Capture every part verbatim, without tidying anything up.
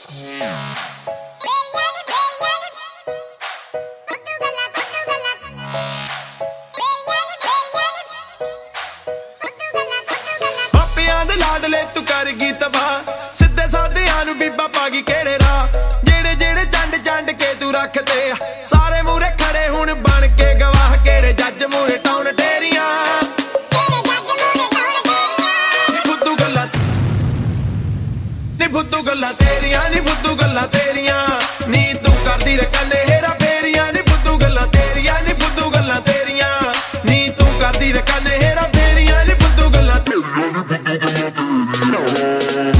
ਮਾਪਿਆਂ ਦੇ ਲਾਡਲੇ ਤੂੰ ਕਰ ਗਈ ਤਬਾਹ ਸਿੱਧੇ ਸਾਧਿਆਂ ਨੂੰ ਬੀਬਾ ਪਾ ਗਈ ਕਿਹੜੇ ਰਾਹ ਜਿਹੜੇ ਜਿਹੜੇ ਚੰਡ ਚੰਡ ਕੇ ਤੂੰ ਰੱਖਦੇ ਸਾਰੇ ਮੂਰੇ ਖੜੇ ਹੁਣ ਬਣ ਕੇ ਗਵਾਹ ਕਿਹੜੇ ਜੱਜ ਮੂਰੇ ਟਾਉਣ ਡੇਰੀਆਂ ਫੁੱਦੂ ਗੱਲਾਂ ਨੀ ਫੁੱਦੂ ਗੱਲਾਂ ਤੇਰੀਆਂ ਨੀ ਫੁੱਦੂ ਗੱਲਾਂ ਤੇਰੀਆਂ ਨੀ ਤੂੰ ਕਰਦੀ ਰੇ ਕੰਨੇ ਹੇਰਾ ਫੇਰੀਆਂ ਨੀ ਫੁੱਦੂ ਗੱਲਾਂ ਤੇਰੀਆਂ ਨੀ ਫੁੱਦੂ ਗੱਲਾਂ ਤੇਰੀਆਂ ਨੀ ਤੂੰ ਕਰਦੀ ਰੇ ਕੰਨੇ ਹੇਰਾ ਫੇਰੀਆਂ ਨੀ ਫੁੱਦੂ ਗੱਲਾਂ ਤੇਰੀਆਂ ਨੀ ਫੁੱਦੂ ਗੱਲਾਂ ਤੇਰੀਆਂ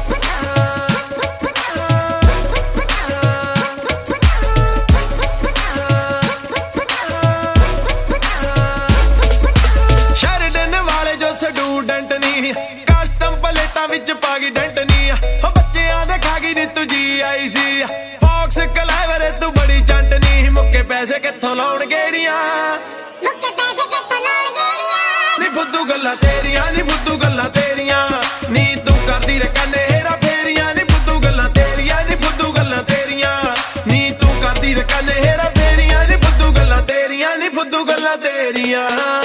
ਸਟੂਡੈਂਟ ਨੀ ਕਸਟਮ ਪਲੇਟਾਂ ਵਿੱਚ ਪਾ ਗਈ ਡੈਂਟ ਨੀ ਹੋ ਬੱਚਿਆਂ ਦੇ ਖਾ ਗਈ ਨੀ ਤੂੰ ਜੀ ਆਈ ਸੀ ਫੌਕਸ ਕਲੈਵਰ ਤੂੰ ਬੜੀ ਜੰਟ ਨੀ ਮੁੱਕੇ ਪੈਸੇ ਕਿੱਥੋਂ ਲਾਉਣ ਗੇੜੀਆਂ ਮੁੱਕੇ ਪੈਸੇ ਕਿੱਥੋਂ ਲਾਉਣ ਗੇੜੀਆਂ ਨੀ ਫੁੱਦੂ ਗੱਲਾਂ ਤੇਰੀਆਂ ਨੀ ਫੁੱਦੂ ਗੱਲਾਂ ਤੇਰੀਆਂ ਨੀ ਤੂੰ ਕਰਦੀ ਰੇ ਕੰਨੇ ਹੇਰਾ ਫੇਰੀਆਂ ਨੀ ਫੁੱਦੂ ਗੱਲਾਂ ਤੇਰੀਆਂ ਨੀ ਫੁੱਦੂ ਗੱਲਾਂ ਤੇਰੀਆਂ ਨੀ ਤੂੰ ਕਰਦੀ ਰੇ ਕੰਨੇ ਹੇਰਾ ਫੇਰੀਆਂ ਨੀ ਫੁੱਦੂ ਗੱਲਾਂ ਤੇਰੀਆਂ ਨੀ ਫੁੱਦੂ ਗੱਲਾਂ ਤੇਰੀਆਂ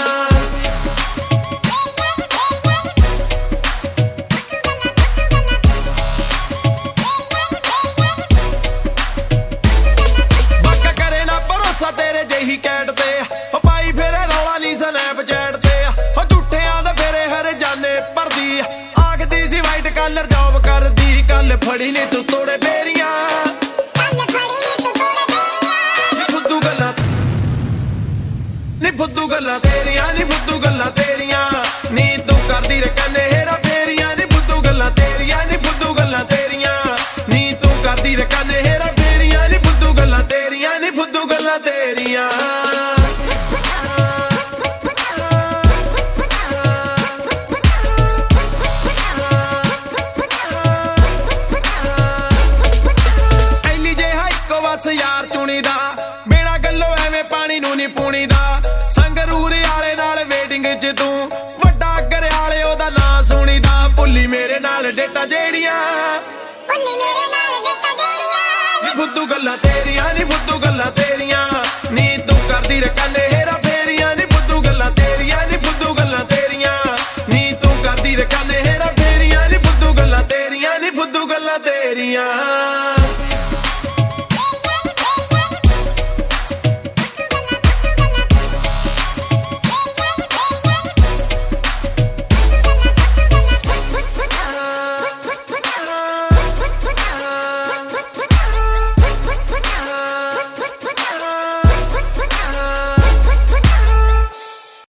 ਤੇਰੇ ਜਿਹੀ ਕੈਟ ਤੇ ਉਹ ਪਾਈ ਫੇਰੇ ਰੌਲਾ ਨੀ ਸਨੈਪਚੈਟ ਤੇ ਉਹ ਝੂਠਿਆਂ ਦੇ ਫੇਰੇ ਹਰ ਜਾਨੇ ਭਰਦੀ ਆਖਦੀ ਸੀ ਵਾਈਟ ਕਲਰ ਜੌਬ ਕਰਦੀ ਕੱਲ ਫੜੀ ਨੀ ਤੂੰ ਤੋੜੇ ਫੇਰੀਆਂ ਕੱਲ ਫੜੀ ਨੀ ਤੂੰ ਤੋੜੇ ਫੇਰੀਆਂ ਨੀ ਫੁੱਦੂ ਗੱਲਾਂ ਨੀ ਫੁੱਦੂ ਗੱਲਾਂ ਤੇਰੀਆਂ ਨੀ ਫੁੱਦੂ ਗੱਲਾਂ ਤੇਰੀਆਂ ਨੀ ਤੂੰ ਕਰਦੀ ਰੇ ਕੰਨੇ ਹੇਰਾ ਫੇਰੀਆਂ ਨੀ ਫੁੱਦੂ ਗੱਲਾਂ ਤੇਰੀਆਂ ਨੀ ਫੁੱਦੂ ਗੱਲਾਂ ਤੇਰੀਆਂ ਨੀ ਤੂੰ ਕਰਦੀ ਰੇ ਕੰਨੇ ਹੇਰਾ ਫੇਰੀਆਂ ਨੀ ਫੁੱਦੂ ਗੱਲਾਂ ਤੇਰੀਆਂ ਨੀ ਫੁੱਦੂ ਗੱਲਾਂ ਤੇਰੀਆਂ ਐਲੀ ਜੇ ਹਾਈਕੋ ਵਸ ਯਾਰ ਚੁਣੀ ਦਾ ਬਿਨਾ ਗੱਲੋਂ ਐਵੇਂ ਪਾਣੀ ਨੂੰ ਨੀ ਪੂਣੀ ਦਾ ਸੰਗਰੂਰ ਵਾਲੇ ਨਾਲ ਵੇਟਿੰਗ ਚ ਤੂੰ ਵੱਡਾ ਗਰਿਆਲੇ ਉਹਦਾ ਨਾਂ ਸੁਣੀ ਦਾ ਭੁੱਲੀ ਮੇਰੇ ਨਾਲ ਡੇਟਾ ਜਿਹੜੀਆਂ ਭੁੱਲੀ ਮੇਰੇ ਨਾਲ ਡੇਟਾ ਜਿਹੜੀਆਂ ਨੀ ਫੁੱਦੂ ਗੱਲਾਂ ਤੇਰੀਆਂ ਨੀ